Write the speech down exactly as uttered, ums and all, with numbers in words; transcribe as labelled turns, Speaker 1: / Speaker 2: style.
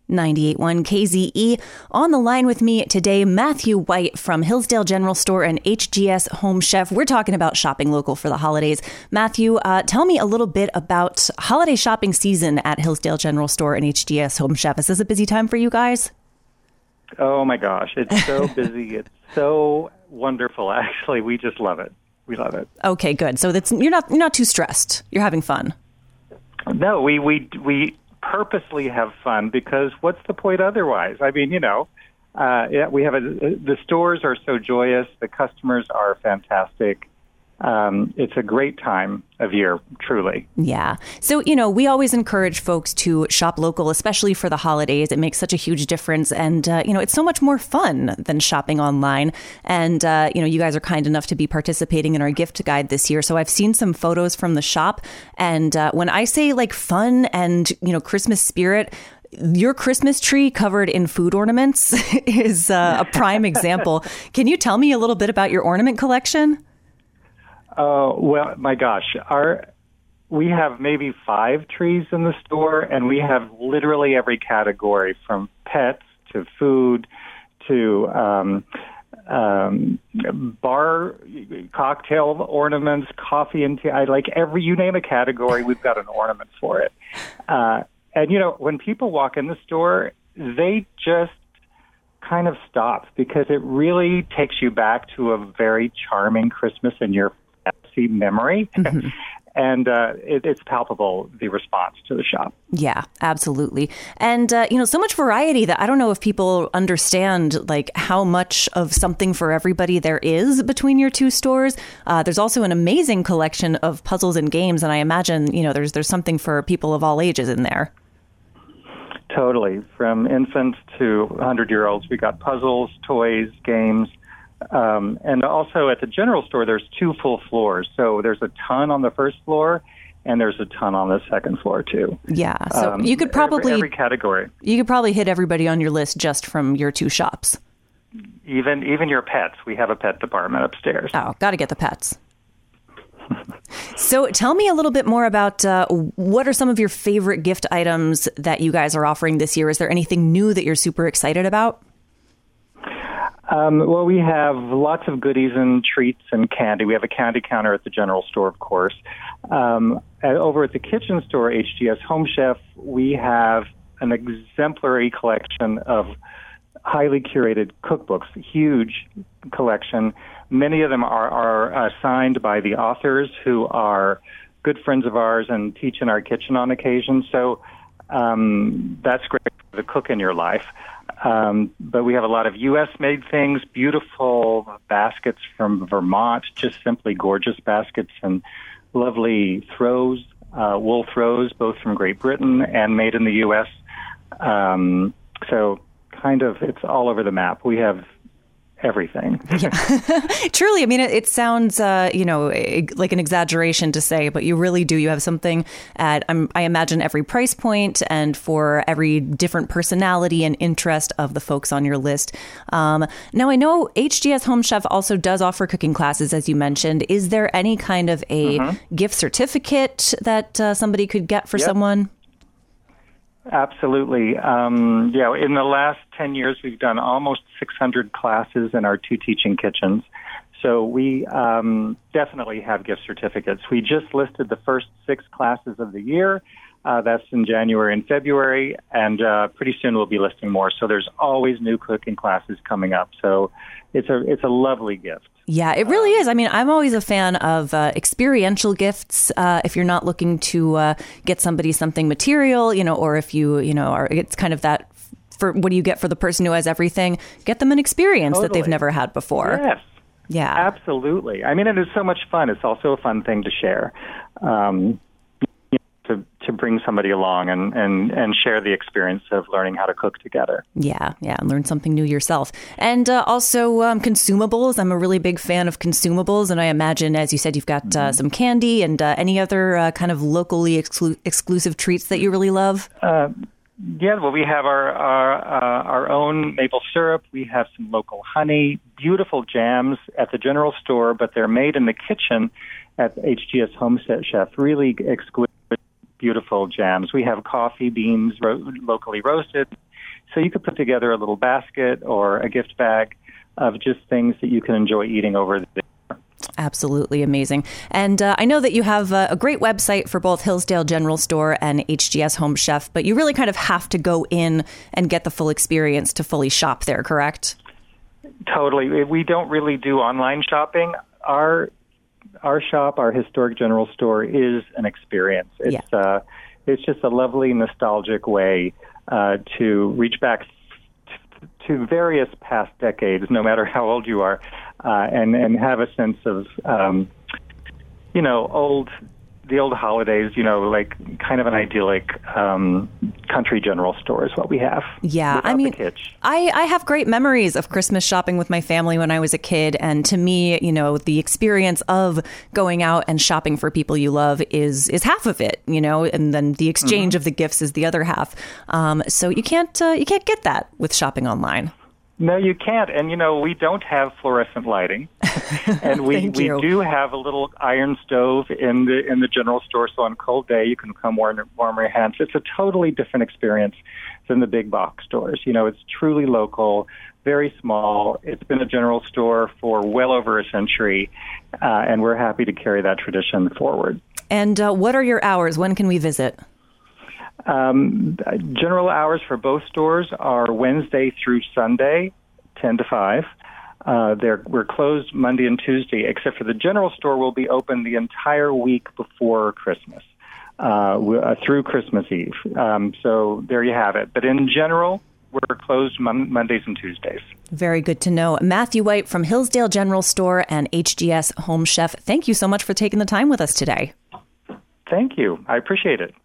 Speaker 1: ninety-eight point one K Z E. On the line with me today, Matthew White from Hillsdale General Store and H G S Home Chef. We're talking about shopping local for the holidays. Matthew, uh, tell me a little bit about holiday shopping season at Hillsdale General Store and H G S Home Chef. Is this a busy time for you guys?
Speaker 2: Oh my gosh, it's so busy. It's so wonderful. Actually, we just love it. We love it.
Speaker 1: Okay, good. So that's you're not you're not too stressed. You're having fun.
Speaker 2: No, we we we purposely have fun because what's the point otherwise? I mean, you know, uh, yeah, we have a, the stores are so joyous. The customers are fantastic. Um, it's a great time of year, truly.
Speaker 1: Yeah. So, you know, we always encourage folks to shop local, especially for the holidays. It makes such a huge difference. And, uh, you know, it's so much more fun than shopping online. And, uh, you know, you guys are kind enough to be participating in our gift guide this year. So I've seen some photos from the shop. And uh, when I say like fun and, you know, Christmas spirit, your Christmas tree covered in food ornaments is uh, a prime example. Can you tell me a little bit about your ornament collection?
Speaker 2: Oh, well, my gosh, our we have maybe five trees in the store, and we have literally every category from pets to food to um, um, bar cocktail ornaments, coffee and tea. I like every, you name a category, we've got an ornament for it. Uh, and, you know, when people walk in the store, they just kind of stop because it really takes you back to a very charming Christmas in your memory. Mm-hmm. And uh, it, it's palpable, the response to the shop.
Speaker 1: Yeah, absolutely. And, uh, you know, so much variety that I don't know if people understand, like, how much of something for everybody there is between your two stores. Uh, there's also an amazing collection of puzzles and games. And I imagine, you know, there's there's something for people of all ages in there.
Speaker 2: Totally. From infants to hundred-year-olds, we got puzzles, toys, games. Um, and also at the general store, there's two full floors. So there's a ton on the first floor, and there's a ton on the second floor too.
Speaker 1: Yeah, so um, you could probably
Speaker 2: every, every category.
Speaker 1: You could probably hit everybody on your list just from your two shops.
Speaker 2: Even even your pets. We have a pet department upstairs.
Speaker 1: Oh, got to get the pets. So tell me a little bit more about uh, what are some of your favorite gift items that you guys are offering this year? Is there anything new that you're super excited about?
Speaker 2: Um, well, we have lots of goodies and treats and candy. We have a candy counter at the general store, of course. Um, and over at the kitchen store, H G S Home Chef, we have an exemplary collection of highly curated cookbooks, huge collection. Many of them are, are uh, signed by the authors who are good friends of ours and teach in our kitchen on occasion. So um, that's great for the cook in your life. Um, but we have a lot of U S-made things, beautiful baskets from Vermont, just simply gorgeous baskets, and lovely throws, uh, wool throws, both from Great Britain and made in the U S. Um, so kind of, it's all over the map. We have everything.
Speaker 1: Yeah. Truly, I mean, it, it sounds, uh, you know, like an exaggeration to say, but you really do. You have something at, um, I imagine, every price point and for every different personality and interest of the folks on your list. Um, now, I know H G S Home Chef also does offer cooking classes, as you mentioned. Is there any kind of a mm-hmm. gift certificate that uh, somebody could get for
Speaker 2: yep.
Speaker 1: someone?
Speaker 2: Absolutely. Um, yeah, in the last ten years, we've done almost six hundred classes in our two teaching kitchens. So we um, definitely have gift certificates. We just listed the first six classes of the year. Uh, that's in January and February, and uh, pretty soon we'll be listing more. So there's always new cooking classes coming up. So it's a it's a lovely gift.
Speaker 1: Yeah, it really is. I mean, I'm always a fan of uh, experiential gifts. Uh, if you're not looking to uh, get somebody something material, you know, or if you, you know, are, it's kind of that for what do you get for the person who has everything? Get them an experience
Speaker 2: totally.
Speaker 1: that they've never had before.
Speaker 2: Yes.
Speaker 1: Yeah.
Speaker 2: Absolutely. I mean, it is so much fun. It's also a fun thing to share. Um, to to bring somebody along and, and, and share the experience of learning how to cook together.
Speaker 1: Yeah, yeah, and learn something new yourself. And uh, also um, consumables. I'm a really big fan of consumables, and I imagine, as you said, you've got uh, some candy and uh, any other uh, kind of locally exclu- exclusive treats that you really love?
Speaker 2: Uh, yeah, well, we have our our, uh, our own maple syrup. We have some local honey, beautiful jams at the general store, but they're made in the kitchen at H G S Home Chef, really exquisite, beautiful jams. We have coffee beans ro- locally roasted, So you could put together a little basket or a gift bag of just things that you can enjoy eating over the day.
Speaker 1: Absolutely amazing. And uh, I know that you have a, a great website for both Hillsdale General Store and H G S Home Chef, but you really kind of have to go in and get the full experience to fully shop there, correct?
Speaker 2: Totally. We don't really do online shopping. Our our shop, our historic general store, is an experience. It's
Speaker 1: yeah.
Speaker 2: uh, it's just a lovely, nostalgic way uh, to reach back t- to various past decades, no matter how old you are, uh, and and have a sense of um, you know old. the old holidays, you know, like kind of an idyllic um, country general store is what we have.
Speaker 1: Yeah, I mean, I, I have great memories of Christmas shopping with my family when I was a kid. And to me, you know, the experience of going out and shopping for people you love is is half of it, you know, and then the exchange mm-hmm. of the gifts is the other half. Um, so you can't uh, you can't get that with shopping online.
Speaker 2: No, you can't. And, you know, we don't have fluorescent lighting. And we, we do have a little iron stove in the in the general store. So on a cold day, you can come warm, warm your hands. It's a totally different experience than the big box stores. You know, it's truly local, very small. It's been a general store for well over a century. Uh, and we're happy to carry that tradition forward.
Speaker 1: And uh, what are your hours? When can we visit?
Speaker 2: Um, general hours for both stores are Wednesday through Sunday, ten to five. Uh, they're, we're closed Monday and Tuesday, except for the general store will be open the entire week before Christmas, uh, uh, through Christmas Eve. Um, so there you have it. But in general, we're closed mon- Mondays and Tuesdays.
Speaker 1: Very good to know. Matthew White from Hillsdale General Store and H G S Home Chef, thank you so much for taking the time with us today.
Speaker 2: Thank you. I appreciate it.